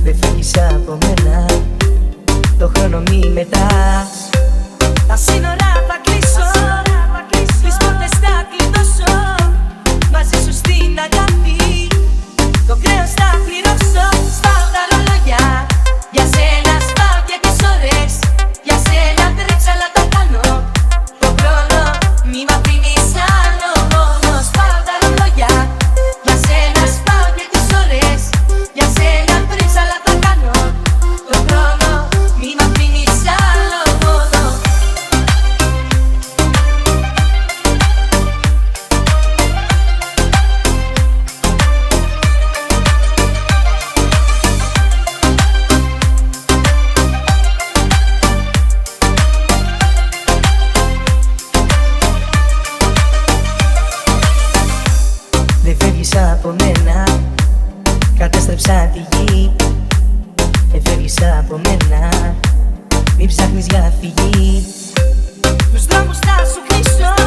Δεν φεύγεις από μένα, το χρόνο μη μετράς. Τα σύνορα θα κλείσω, τις πόρτες θα κλειδώσω. Μαζί σου στην αγάπη, το κρέος θα πληρώσω. Σπάω τα ρολόγια, για σένα σπάω και τις ώρες. Για σένα τρέξα αλλά τα κάνω, το χρόνο μη μ' αφήνεις άλλο μόνο. Σπάω τα ρολόγια, για σένα σπάω και τις ώρες. Για σένα τρέξα αλλά τα κάνω, το χρόνο μη μ' αφήνεις άλλο μόνο. Δεν φεύγεις από μένα, κατέστρεψα τη γη. Δεν φεύγεις από μένα, μην ψάχνεις για φυγή. Τους δρόμους θα σου κλείσω,